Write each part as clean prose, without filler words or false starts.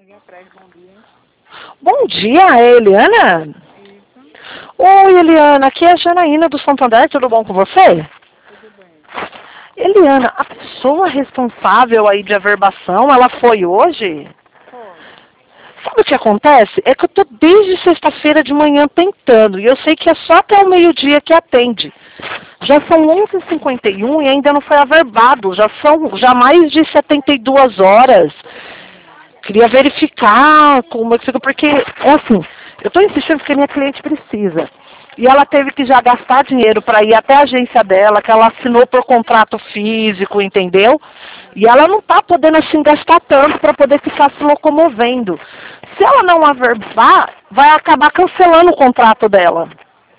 Linha 3, bom dia. Bom dia, é Eliana? Isso, Oi, Eliana, aqui é a Janaína do Santander, tudo bom com você? tudo bem. Eliana, a pessoa responsável aí de averbação, ela foi hoje? Foi. Sabe o que acontece? É que eu tô desde sexta-feira de manhã tentando, e eu sei que é só até o meio-dia que atende. Já são 11h51 e ainda não foi averbado, já são mais de 72 horas. Queria verificar como é que fica, porque é assim, eu estou insistindo porque minha cliente precisa. E ela teve que já gastar dinheiro para ir até a agência dela, que ela assinou por contrato físico, entendeu? E ela não está podendo assim gastar tanto para poder ficar se locomovendo. Se ela não averbar, vai acabar cancelando o contrato dela.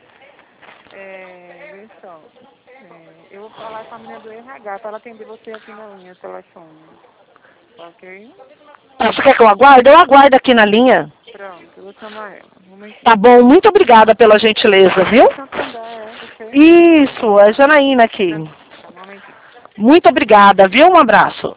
Vê só. Eu vou falar com a menina do RH para ela atender você aqui na linha, telefone. Ok? Você quer que eu aguarde? Eu aguardo aqui na linha. Pronto, eu vou chamar ela. Um Tá momentinho. bom, muito obrigada pela gentileza, viu? Do Santander, você? Isso, é Janaína aqui. Tá, um momentinho. Muito obrigada, viu? Um abraço.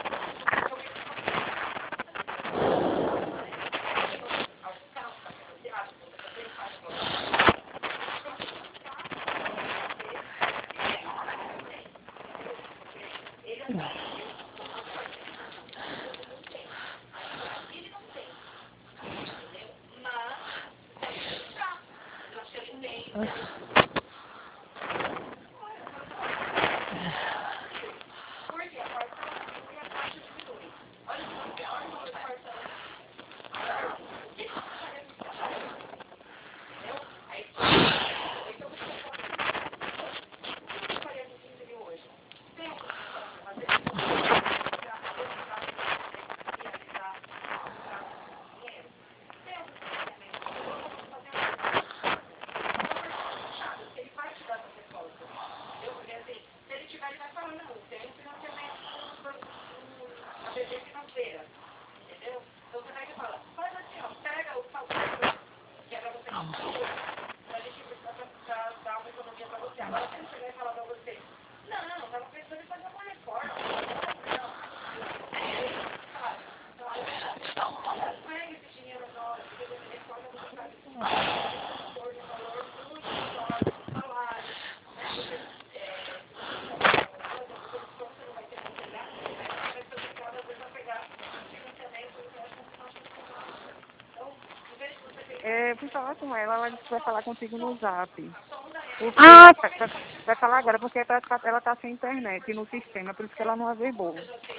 Fui falar com ela disse que vai falar contigo no Zap. Porque Ah, vai falar agora, porque ela tá sem internet no sistema, por isso que ela não averbou.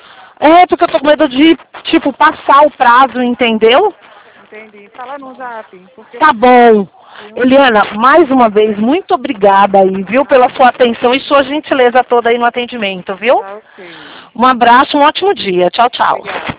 é porque eu tô com medo de, tipo, passar o prazo, entendeu? Entendi. Fala no Zap, porque Tá bom. viu? Eliana, mais uma vez, muito obrigada aí, viu, pela Ah, sua atenção e sua gentileza toda aí no atendimento, viu? tá ok. Um abraço, um ótimo dia. Tchau, tchau. Obrigada.